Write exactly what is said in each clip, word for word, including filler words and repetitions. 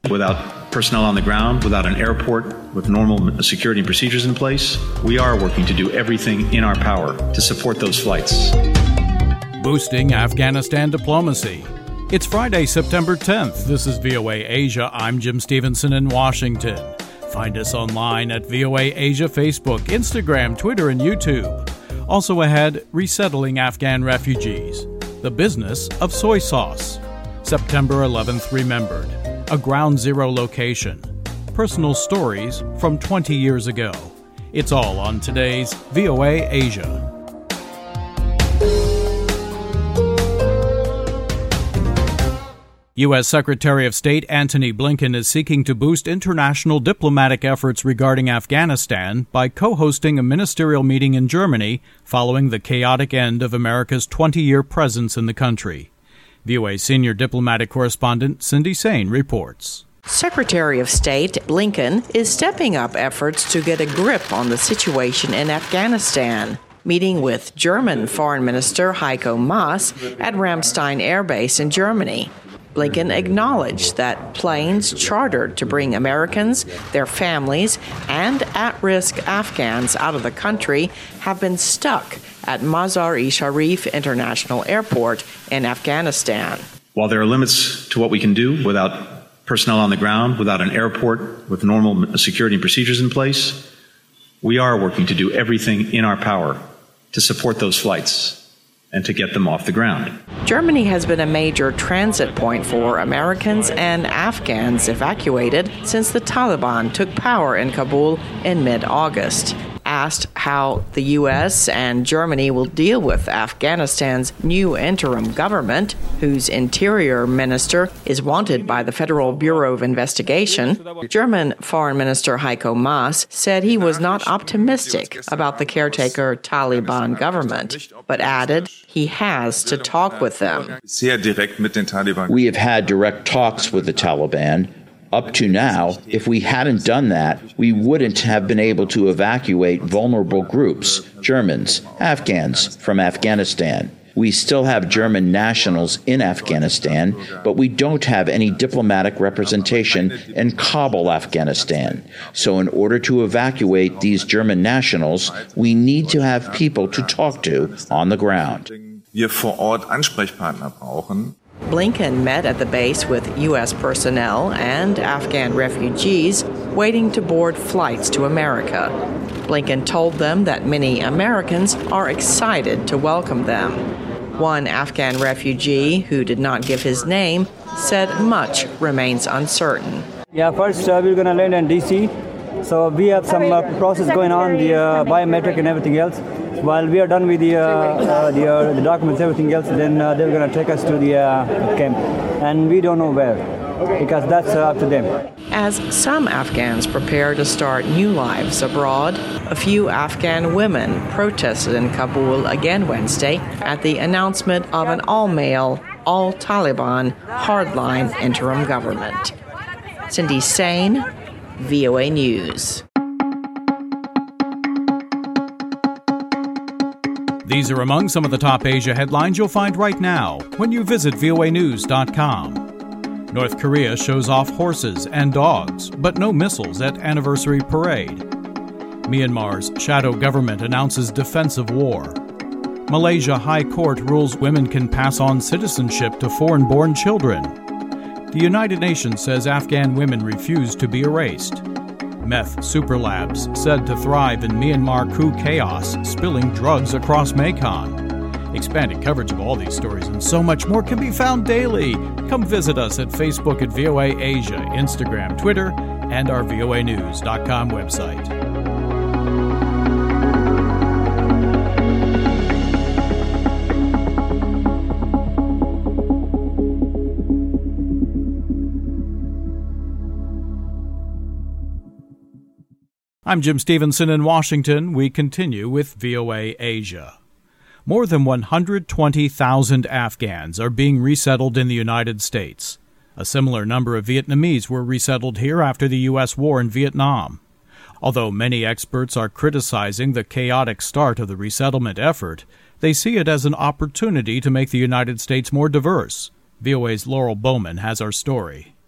Without personnel on the ground, without an airport with normal security and procedures in place, we are working to do everything in our power to support those flights. Boosting Afghanistan diplomacy. It's Friday, September tenth. This is V O A Asia. I'm Jim Stevenson in Washington. Find us online at V O A Asia Facebook, Instagram, Twitter, and YouTube. Also ahead, resettling Afghan refugees. The business of soy sauce. September eleventh remembered. A ground zero location. Personal stories from twenty years ago. It's all on today's V O A Asia. U S. Secretary of State Antony Blinken is seeking to boost international diplomatic efforts regarding Afghanistan by co-hosting a ministerial meeting in Germany following the chaotic end of America's twenty-year presence in the country. V O A senior diplomatic correspondent Cindy Sain reports. Secretary of State Blinken is stepping up efforts to get a grip on the situation in Afghanistan, meeting with German Foreign Minister Heiko Maas at Ramstein Air Base in Germany. Blinken acknowledged that planes chartered to bring Americans, their families, and at-risk Afghans out of the country have been stuck at Mazar-e-Sharif International Airport in Afghanistan. While there are limits to what we can do without personnel on the ground, without an airport with normal security and procedures in place, we are working to do everything in our power to support those flights and to get them off the ground. Germany has been a major transit point for Americans and Afghans evacuated since the Taliban took power in Kabul in mid-August. Asked how the U S and Germany will deal with Afghanistan's new interim government, whose interior minister is wanted by the Federal Bureau of Investigation, German Foreign Minister Heiko Maas said he was not optimistic about the caretaker Taliban government, but added he has to talk with them. We have had direct talks with the Taliban. Up to now, if we hadn't done that, we wouldn't have been able to evacuate vulnerable groups, Germans, Afghans, from Afghanistan. We still have German nationals in Afghanistan, but we don't have any diplomatic representation in Kabul, Afghanistan. So in order to evacuate these German nationals, we need to have people to talk to on the ground. Blinken met at the base with U S personnel and Afghan refugees waiting to board flights to America. Blinken told them that many Americans are excited to welcome them. One Afghan refugee, who did not give his name, said much remains uncertain. Yeah, first uh, we're going to land in D C, so we have some uh, process going on, the uh, biometric and everything else. While we are done with the uh, uh, the, uh, the documents, everything else, then uh, they're going to take us to the uh, camp, and we don't know where, because that's uh, up to them. As some Afghans prepare to start new lives abroad, a few Afghan women protested in Kabul again Wednesday at the announcement of an all-male, all-Taliban, hardline interim government. Cindy Sain, V O A News. These are among some of the top Asia headlines you'll find right now when you visit V O A news dot com. North Korea shows off horses and dogs, but no missiles at anniversary parade. Myanmar's shadow government announces defensive war. Malaysia High Court rules women can pass on citizenship to foreign-born children. The United Nations says Afghan women refuse to be erased. Meth super labs said to thrive in Myanmar coup chaos, spilling drugs across Mekong. Expanded coverage of all these stories and so much more can be found daily. Come visit us at Facebook at V O A Asia, Instagram, Twitter, and our V O A news dot com website. I'm Jim Stevenson in Washington. We continue with V O A Asia. More than one hundred twenty thousand Afghans are being resettled in the United States. A similar number of Vietnamese were resettled here after the U S war in Vietnam. Although many experts are criticizing the chaotic start of the resettlement effort, they see it as an opportunity to make the United States more diverse. V O A's Laurel Bowman has our story.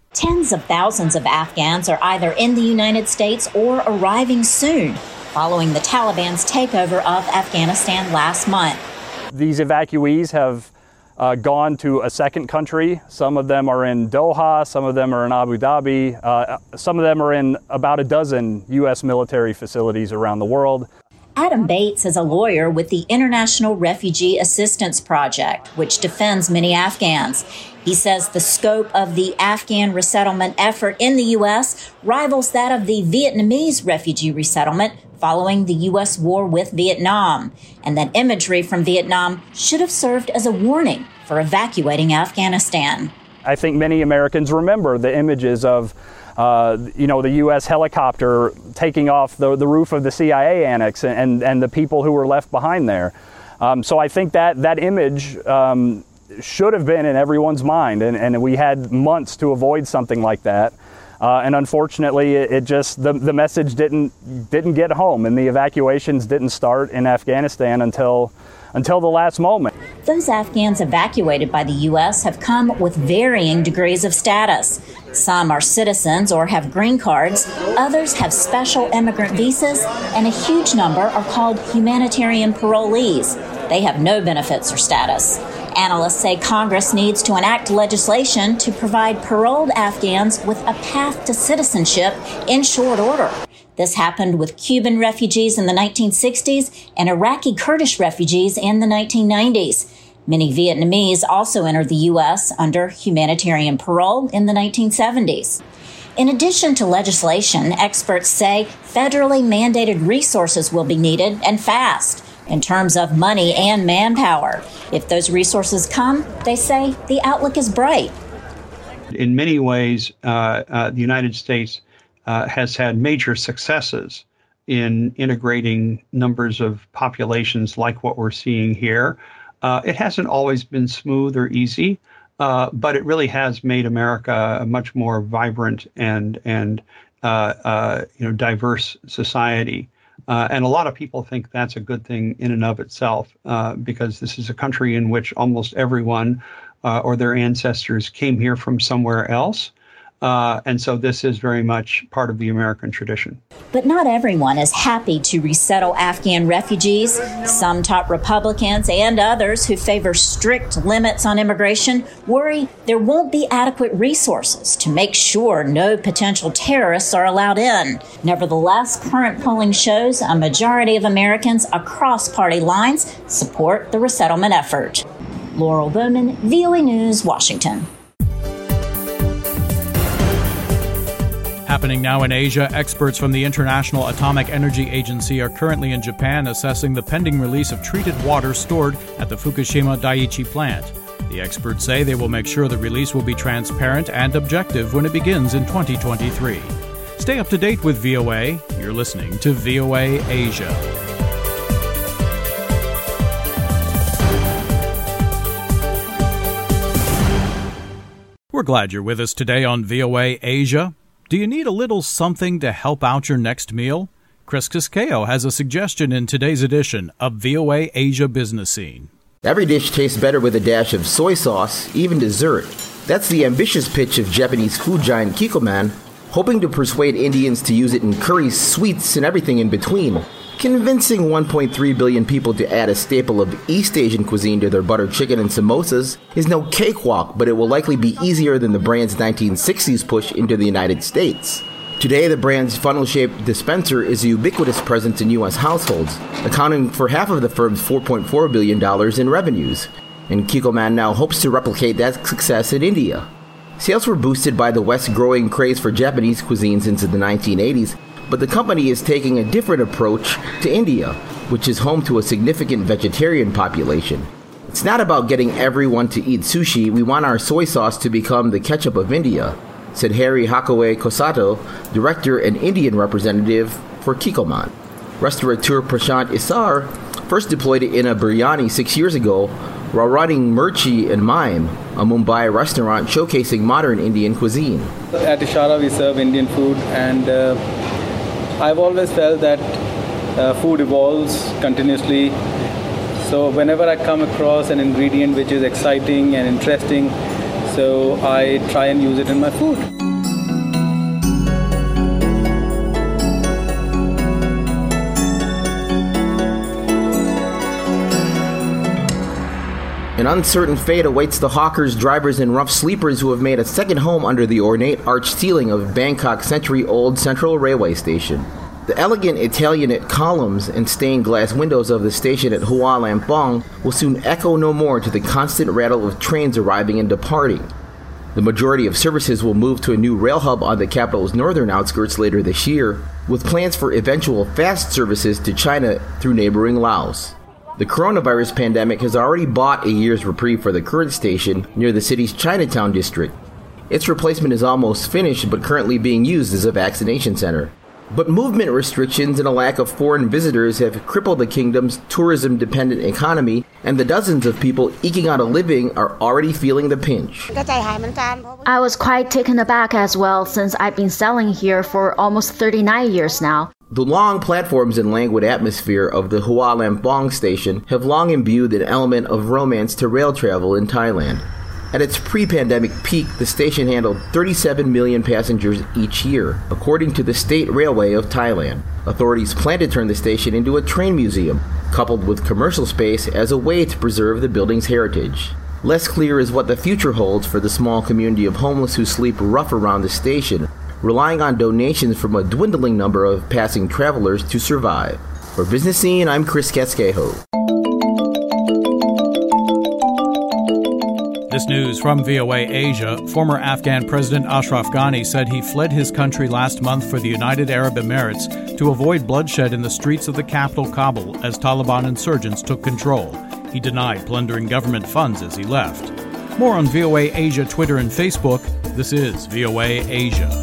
Tens of thousands of Afghans are either in the United States or arriving soon, following the Taliban's takeover of Afghanistan last month. These evacuees have uh, gone to a second country. Some of them are in Doha, some of them are in Abu Dhabi, uh, some of them are in about a dozen U S military facilities around the world. Adam Bates is a lawyer with the International Refugee Assistance Project, which defends many Afghans. He says the scope of the Afghan resettlement effort in the U S rivals that of the Vietnamese refugee resettlement following the U S war with Vietnam, and that imagery from Vietnam should have served as a warning for evacuating Afghanistan. I think many Americans remember the images of Uh, you know, the U S helicopter taking off the, the roof of the C I A annex and, and, and the people who were left behind there. Um, so I think that that image um, should have been in everyone's mind, and, and we had months to avoid something like that. Uh, and unfortunately, it, it just the, the message didn't didn't get home, and the evacuations didn't start in Afghanistan until until the last moment. Those Afghans evacuated by the U S have come with varying degrees of status. Some are citizens or have green cards, others have special immigrant visas, and a huge number are called humanitarian parolees. They have no benefits or status. Analysts say Congress needs to enact legislation to provide paroled Afghans with a path to citizenship in short order. This happened with Cuban refugees in the nineteen sixties and Iraqi Kurdish refugees in the nineteen nineties. Many Vietnamese also entered the U S under humanitarian parole in the nineteen seventies. In addition to legislation, experts say federally mandated resources will be needed, and fast, in terms of money and manpower. If those resources come, they say the outlook is bright. In many ways, uh, uh, the United States uh, has had major successes in integrating numbers of populations like what we're seeing here. Uh, it hasn't always been smooth or easy, uh, but it really has made America a much more vibrant and and uh, uh, you know diverse society. Uh, and a lot of people think that's a good thing in and of itself, uh, because this is a country in which almost everyone uh, or their ancestors came here from somewhere else. Uh, and so this is very much part of the American tradition. But not everyone is happy to resettle Afghan refugees. Some top Republicans and others who favor strict limits on immigration worry there won't be adequate resources to make sure no potential terrorists are allowed in. Nevertheless, current polling shows a majority of Americans across party lines support the resettlement effort. Laurel Bowman, V O A News, Washington. Happening now in Asia, experts from the International Atomic Energy Agency are currently in Japan assessing the pending release of treated water stored at the Fukushima Daiichi plant. The experts say they will make sure the release will be transparent and objective when it begins in twenty twenty-three. Stay up to date with V O A. You're listening to V O A Asia. We're glad you're with us today on V O A Asia. Do you need a little something to help out your next meal? Chris Casquejo has a suggestion in today's edition of V O A Asia Business Scene. Every dish tastes better with a dash of soy sauce, even dessert. That's the ambitious pitch of Japanese food giant Kikkoman, hoping to persuade Indians to use it in curries, sweets, and everything in between. Convincing one point three billion people to add a staple of East Asian cuisine to their butter chicken and samosas is no cakewalk, but it will likely be easier than the brand's nineteen sixties push into the United States. Today, the brand's funnel-shaped dispenser is a ubiquitous presence in U S households, accounting for half of the firm's four point four billion dollars in revenues. And Kikkoman now hopes to replicate that success in India. Sales were boosted by the West's growing craze for Japanese cuisine since the nineteen eighties, but the company is taking a different approach to India, which is home to a significant vegetarian population. It's not about getting everyone to eat sushi, we want our soy sauce to become the ketchup of India, said Harry Hakaway Kosato, director and Indian representative for Kikkoman. Restaurateur Prashant Isar first deployed it in a biryani six years ago while running Mirchi and Mime, a Mumbai restaurant showcasing modern Indian cuisine. At Ishara, we serve Indian food, and uh, I've always felt that uh, food evolves continuously. So whenever I come across an ingredient which is exciting and interesting, so I try and use it in my food. An uncertain fate awaits the hawkers, drivers, and rough sleepers who have made a second home under the ornate arched ceiling of Bangkok's century-old Central Railway Station. The elegant Italianate columns and stained glass windows of the station at Hua Lamphong will soon echo no more to the constant rattle of trains arriving and departing. The majority of services will move to a new rail hub on the capital's northern outskirts later this year, with plans for eventual fast services to China through neighboring Laos. The coronavirus pandemic has already bought a year's reprieve for the current station near the city's Chinatown district. Its replacement is almost finished but currently being used as a vaccination center. But movement restrictions and a lack of foreign visitors have crippled the kingdom's tourism-dependent economy, and the dozens of people eking out a living are already feeling the pinch. I was quite taken aback as well, since I've been selling here for almost thirty-nine years now. The long platforms and languid atmosphere of the Hua Lamphong station have long imbued an element of romance to rail travel in Thailand. At its pre-pandemic peak, the station handled thirty-seven million passengers each year, according to the State Railway of Thailand. Authorities plan to turn the station into a train museum, coupled with commercial space as a way to preserve the building's heritage. Less clear is what the future holds for the small community of homeless who sleep rough around the station, relying on donations from a dwindling number of passing travelers to survive. For Business Scene, I'm Chris Casquejo. This news from V O A Asia. Former Afghan President Ashraf Ghani said he fled his country last month for the United Arab Emirates to avoid bloodshed in the streets of the capital, Kabul, as Taliban insurgents took control. He denied plundering government funds as he left. More on V O A Asia Twitter and Facebook. This is V O A Asia.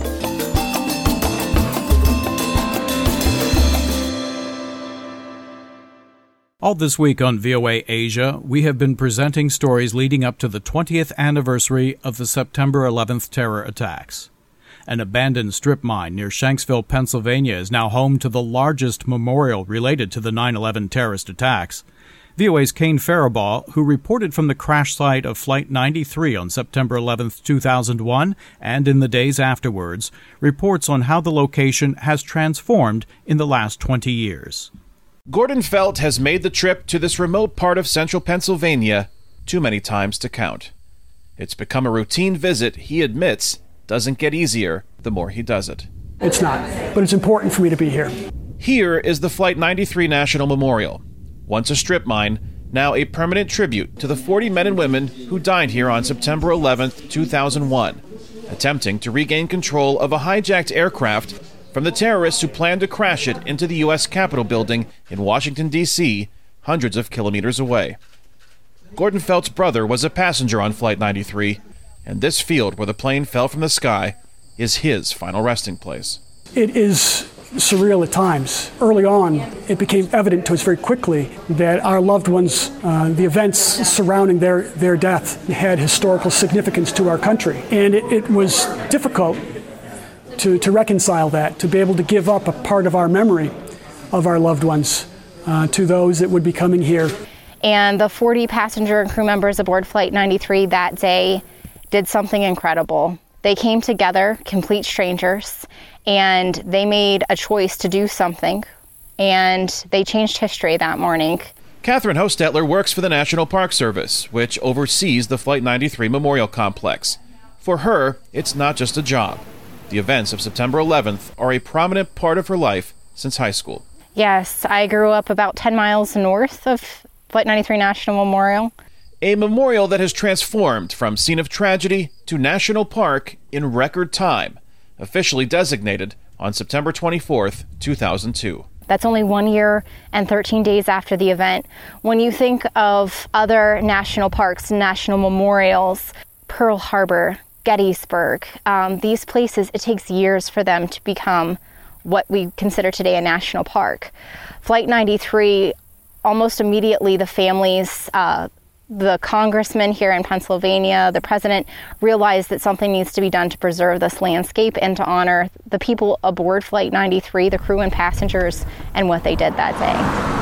All this week on V O A Asia, we have been presenting stories leading up to the twentieth anniversary of the September eleventh terror attacks. An abandoned strip mine near Shanksville, Pennsylvania, is now home to the largest memorial related to the nine eleven terrorist attacks. V O A's Kane Faribaugh, who reported from the crash site of Flight ninety-three on September eleventh, two thousand one, and in the days afterwards, reports on how the location has transformed in the last twenty years. Gordon Felt has made the trip to this remote part of central Pennsylvania too many times to count. It's become a routine visit he admits doesn't get easier the more he does it. It's not, but it's important for me to be here. Here is the Flight ninety-three National Memorial. Once a strip mine, now a permanent tribute to the forty men and women who died here on September eleventh, two thousand one, attempting to regain control of a hijacked aircraft from the terrorists who planned to crash it into the U S Capitol building in Washington, D C, hundreds of kilometers away. Gordon Felt's brother was a passenger on Flight ninety-three, and this field where the plane fell from the sky is his final resting place. It is surreal at times. Early on, it became evident to us very quickly that our loved ones, uh, the events surrounding their, their death had historical significance to our country. And it, it was difficult To, to reconcile that, to be able to give up a part of our memory of our loved ones uh, to those that would be coming here. And the forty passenger and crew members aboard Flight ninety-three that day did something incredible. They came together, complete strangers, and they made a choice to do something, and they changed history that morning. Catherine Hostetler works for the National Park Service, which oversees the Flight ninety-three Memorial Complex. For her, it's not just a job. The events of September eleventh are a prominent part of her life since high school. Yes, I grew up about ten miles north of Flight ninety-three National Memorial. A memorial that has transformed from scene of tragedy to national park in record time, officially designated on September twenty-fourth, two thousand two. That's only one year and thirteen days after the event. When you think of other national parks, national memorials, Pearl Harbor, Gettysburg, um, these places, it takes years for them to become what we consider today a national park. Flight ninety-three, almost immediately the families, uh, the congressman here in Pennsylvania, the president, realized that something needs to be done to preserve this landscape and to honor the people aboard Flight ninety-three, the crew and passengers, and what they did that day.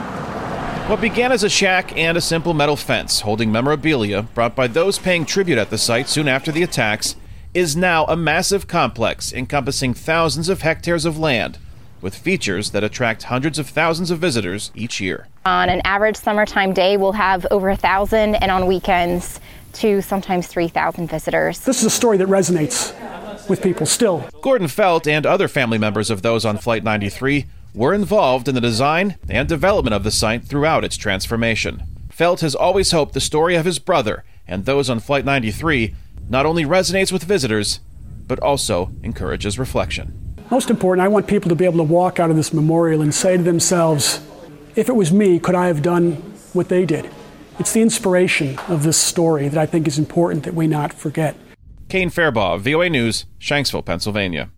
What began as a shack and a simple metal fence holding memorabilia brought by those paying tribute at the site soon after the attacks is now a massive complex encompassing thousands of hectares of land, with features that attract hundreds of thousands of visitors each year. On an average summertime day, we'll have over a thousand, and on weekends, two, sometimes three thousand visitors. This is a story that resonates with people still. Gordon Felt and other family members of those on Flight ninety-three were involved in the design and development of the site throughout its transformation. Felt has always hoped the story of his brother and those on Flight ninety-three not only resonates with visitors, but also encourages reflection. Most important, I want people to be able to walk out of this memorial and say to themselves, if it was me, could I have done what they did? It's the inspiration of this story that I think is important that we not forget. Kane Fairbaugh, V O A News, Shanksville, Pennsylvania.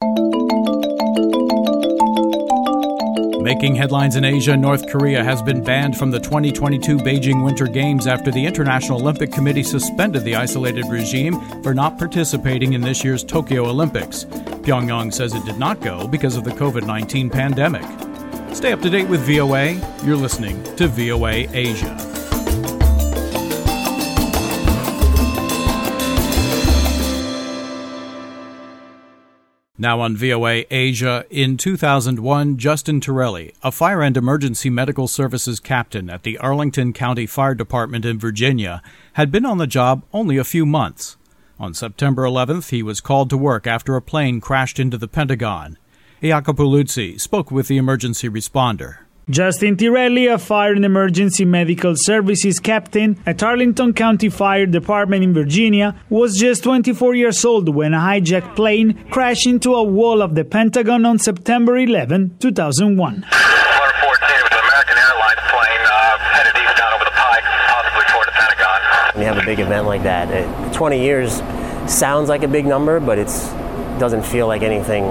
Making headlines in Asia, North Korea has been banned from the twenty twenty-two Beijing Winter Games after the International Olympic Committee suspended the isolated regime for not participating in this year's Tokyo Olympics. Pyongyang says it did not go because of the covid nineteen pandemic. Stay up to date with V O A. You're listening to V O A Asia. Now on V O A Asia, in two thousand one, Justin Torelli, a fire and emergency medical services captain at the Arlington County Fire Department in Virginia, had been on the job only a few months. On September eleventh, he was called to work after a plane crashed into the Pentagon. Jacopo Luzzi spoke with the emergency responder. Justin Torelli, a fire and emergency medical services captain at Arlington County Fire Department in Virginia, was just twenty-four years old when a hijacked plane crashed into a wall of the Pentagon on September eleventh, two thousand one. Flight fourteen was an American Airlines plane uh, headed eastbound over the Pike, possibly toward the Pentagon. When you have a big event like that, it, twenty years sounds like a big number, but it doesn't feel like anything.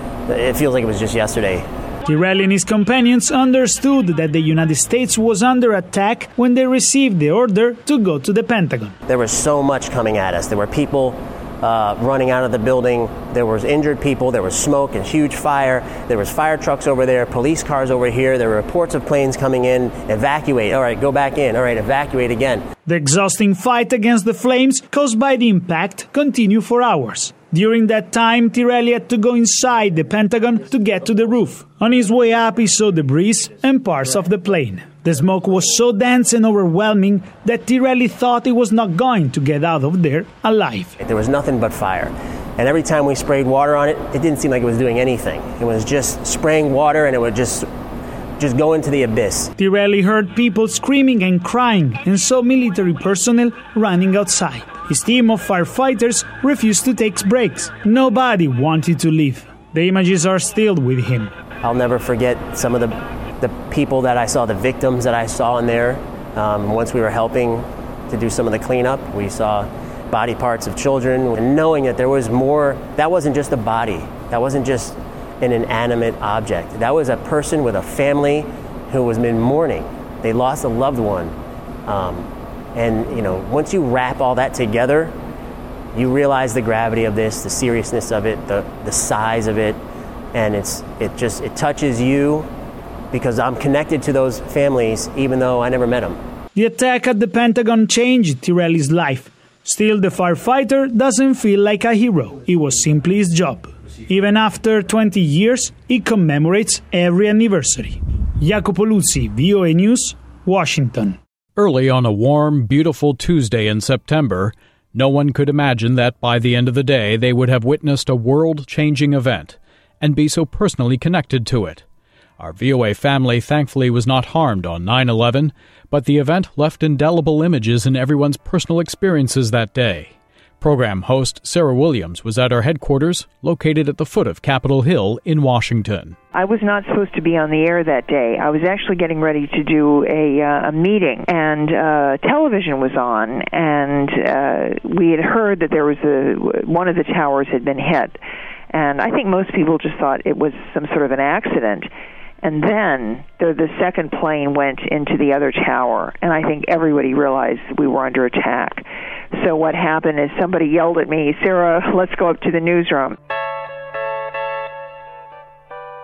It feels like it was just yesterday. Torelli and his companions understood that the United States was under attack when they received the order to go to the Pentagon. There was so much coming at us. There were people uh, running out of the building. There was injured people. There was smoke and huge fire. There was fire trucks over there, police cars over here. There were reports of planes coming in. Evacuate. All right, go back in. All right, evacuate again. The exhausting fight against the flames caused by the impact continued for hours. During that time, Torelli had to go inside the Pentagon to get to the roof. On his way up, he saw debris and parts of the plane. The smoke was so dense and overwhelming that Torelli thought he was not going to get out of there alive. There was nothing but fire. And every time we sprayed water on it, it didn't seem like it was doing anything. It was just spraying water and it would just just go into the abyss. Torelli heard people screaming and crying and saw military personnel running outside. His team of firefighters refused to take breaks. Nobody wanted to leave. The images are still with him. I'll never forget some of the the people that I saw, the victims that I saw in there. Um, once we were helping to do some of the cleanup, we saw body parts of children. And knowing that there was more, that wasn't just a body. That wasn't just an inanimate object. That was a person with a family who was in mourning. They lost a loved one. Um, and, you know, once you wrap all that together, you realize the gravity of this, the seriousness of it, the, the size of it, and it's it just, it touches you because I'm connected to those families even though I never met them. The attack at the Pentagon changed Torelli's life. Still, the firefighter doesn't feel like a hero. It was simply his job. Even after twenty years, he commemorates every anniversary. Jacopo Luzzi, V O A News, Washington. Early on a warm, beautiful Tuesday in September, no one could imagine that by the end of the day they would have witnessed a world-changing event and be so personally connected to it. Our V O A family thankfully was not harmed on nine eleven, but the event left indelible images in everyone's personal experiences that day. Program host Sarah Williams was at our headquarters, located at the foot of Capitol Hill in Washington. I was not supposed to be on the air that day. I was actually getting ready to do a, uh, a meeting, and uh, television was on, and uh, we had heard that there was a one of the towers had been hit, and I think most people just thought it was some sort of an accident. And then the, the second plane went into the other tower, and I think everybody realized we were under attack. So what happened is somebody yelled at me, "Sarah, let's go up to the newsroom."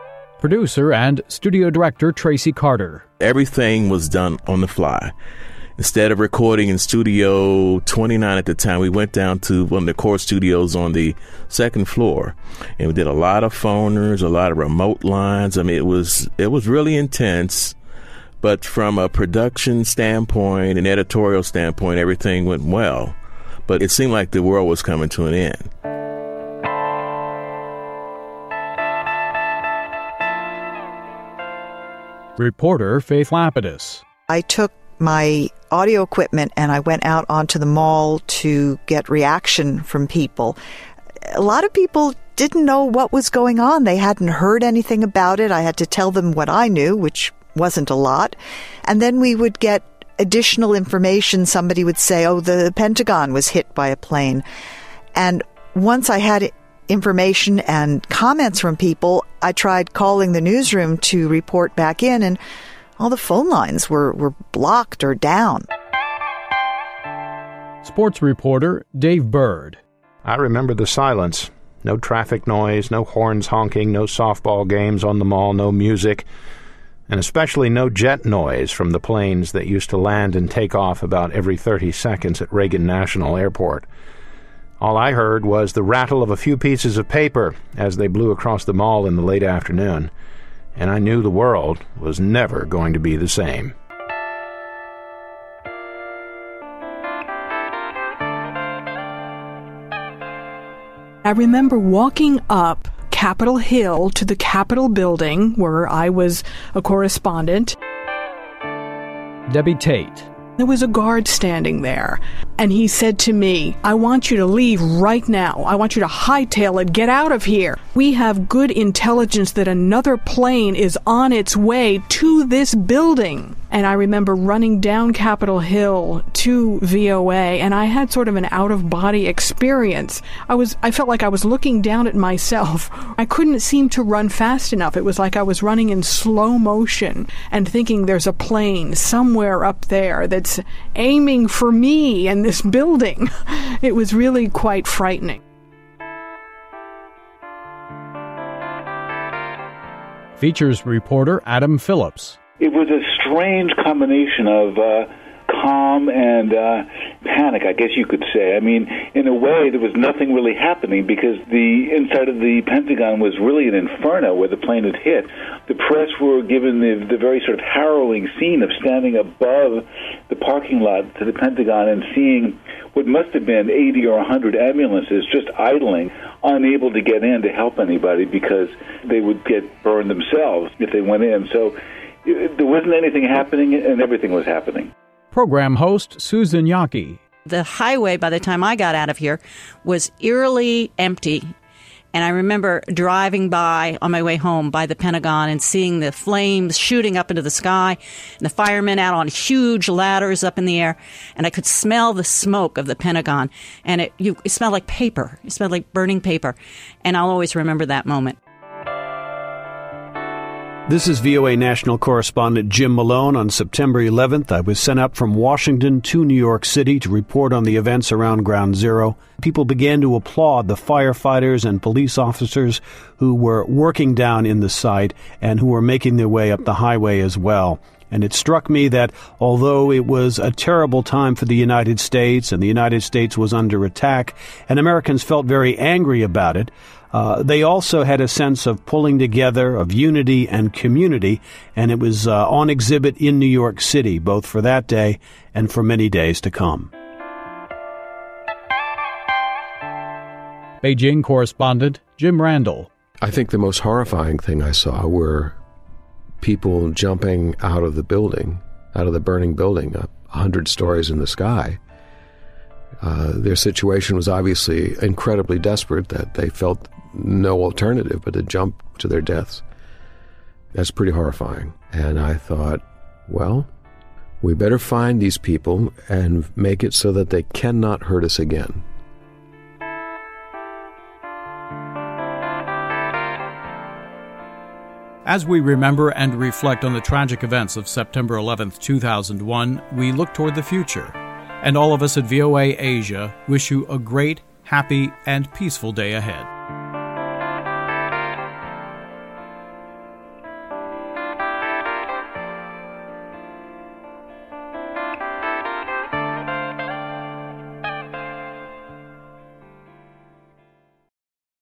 Producer and studio director Tracy Carter. Everything was done on the fly. instead of recording in Studio twenty-nine at the time, we went down to one of the core studios on the second floor, and we did a lot of phoners, a lot of remote lines. I mean, it was it was really intense, but from a production standpoint, an editorial standpoint, everything went well. But it seemed like the world was coming to an end. Reporter Faith Lapidus. I took my audio equipment and I went out onto the mall to get reaction from people. A lot of people didn't know what was going on. They hadn't heard anything about it. I had to tell them what I knew, which wasn't a lot. And then we would get additional information. Somebody would say, oh, the Pentagon was hit by a plane. And once I had information and comments from people, I tried calling the newsroom to report back in, and all the phone lines were, were blocked or down. Sports reporter Dave Bird. I remember the silence. No traffic noise, no horns honking, no softball games on the mall, no music, and especially no jet noise from the planes that used to land and take off about every thirty seconds at Reagan National Airport. All I heard was the rattle of a few pieces of paper as they blew across the mall in the late afternoon, and I knew the world was never going to be the same. I remember walking up Capitol Hill to the Capitol building where I was a correspondent. Debbie Tate. There was a guard standing there, and he said to me, I want you to leave right now. I want you to hightail it. Get out of here. We have good intelligence that another plane is on its way to this building. And I remember running down Capitol Hill to V O A, and I had sort of an out-of-body experience. I was, I felt like I was looking down at myself. I couldn't seem to run fast enough. It was like I was running in slow motion and thinking there's a plane somewhere up there that's aiming for me and this building. It was really quite frightening. Features reporter Adam Phillips. It was a strange combination of uh, calm and uh, panic, I guess you could say. I mean, in a way, there was nothing really happening because the inside of the Pentagon was really an inferno where the plane had hit. The press were given the, the very sort of harrowing scene of standing above the parking lot to the Pentagon and seeing what must have been eighty or one hundred ambulances just idling, unable to get in to help anybody because they would get burned themselves if they went in. So there wasn't anything happening, and everything was happening. Program host Susan Yockey. The highway, by the time I got out of here, was eerily empty. And I remember driving by on my way home by the Pentagon and seeing the flames shooting up into the sky and the firemen out on huge ladders up in the air. And I could smell the smoke of the Pentagon. And it, you, it smelled like paper. It smelled like burning paper. And I'll always remember that moment. This is V O A national correspondent Jim Malone. On September eleventh, I was sent up from Washington to New York City to report on the events around Ground Zero. People began to applaud the firefighters and police officers who were working down in the site and who were making their way up the highway as well. And it struck me that although it was a terrible time for the United States and the United States was under attack and Americans felt very angry about it, Uh, they also had a sense of pulling together, of unity and community, and it was uh, on exhibit in New York City, both for that day and for many days to come. Beijing correspondent Jim Randall. I think the most horrifying thing I saw were people jumping out of the building, out of the burning building, a hundred stories in the sky. Uh, their situation was obviously incredibly desperate that they felt no alternative but to jump to their deaths. That's pretty horrifying. And I thought, well, we better find these people and make it so that they cannot hurt us again. As we remember and reflect on the tragic events of September eleventh, two thousand one, we look toward the future. And all of us at V O A Asia wish you a great, happy, and peaceful day ahead.